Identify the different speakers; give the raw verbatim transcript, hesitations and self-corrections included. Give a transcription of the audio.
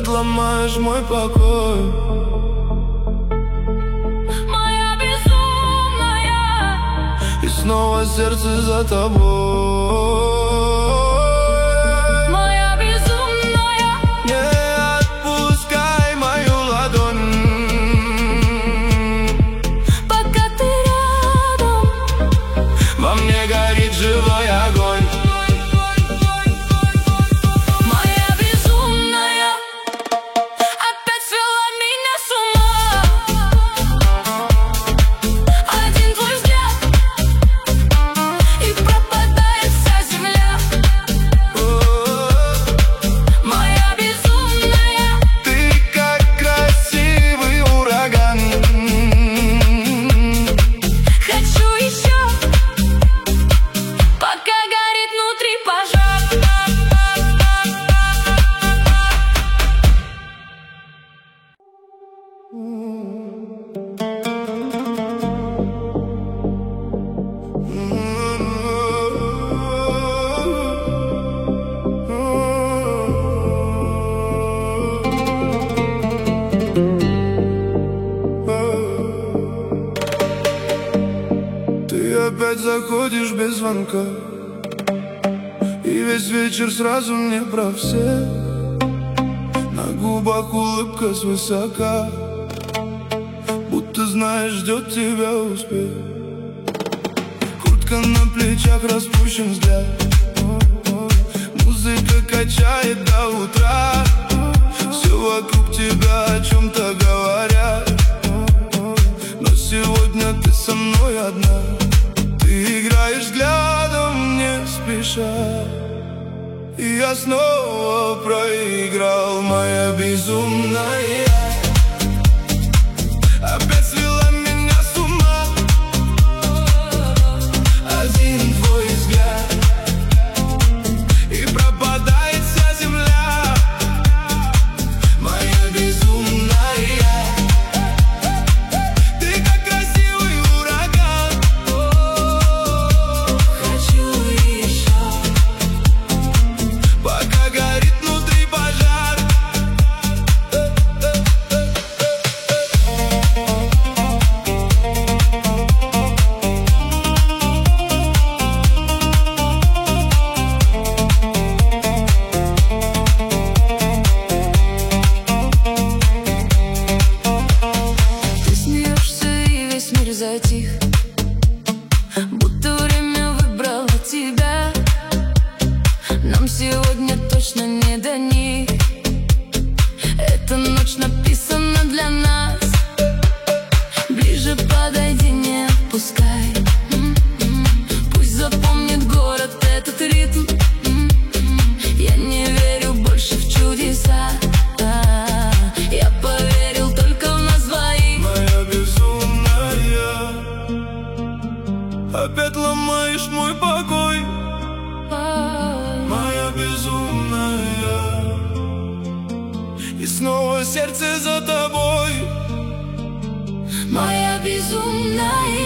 Speaker 1: опять ломаешь мой покой.
Speaker 2: Моя безумная,
Speaker 1: и снова сердце за тобой.
Speaker 2: моя безумная,
Speaker 1: Не отпускай мою ладонь,
Speaker 2: пока ты рядом.
Speaker 1: во мне горит живой огонь.
Speaker 2: Моя безумная опять свела меня с ума. Один твой взгляд, и пропадает вся земля. Моя безумная,
Speaker 1: Ты как красивый ураган.
Speaker 2: хочу еще, пока горит внутри пожар.
Speaker 1: Ты опять заходишь без звонка, и весь вечер сразу мне про все. На губах улыбка свысока, будто знаешь, ждет тебя успех. Куртка на плечах, распущен взгляд, музыка качает до утра. Все вокруг тебя о чем-то говорят, но сегодня ты со мной одна. Ты играешь взглядом не спеша, и я снова проиграл. Моя безумная опять свела меня с ума. Один твой взгляд, и пропадает вся земля. Моя безумная, ты как красивый ураган.
Speaker 2: Хочу еще,
Speaker 1: Пока горит внутри пожар.
Speaker 2: ты смеешься и весь мир затих, будто время выбрало тебя. Нам сегодня точно не до них, эта ночь написана для нас. Ближе подойди, не отпускай. М-м. Пусть запомнит город этот ритм. М-м. Я не верю больше в чудеса, я поверил только в нас двоих.
Speaker 1: Моя безумная, опять ломаешь мой покой. Моя безумная, и снова сердце за тобой.
Speaker 2: Моя безумная,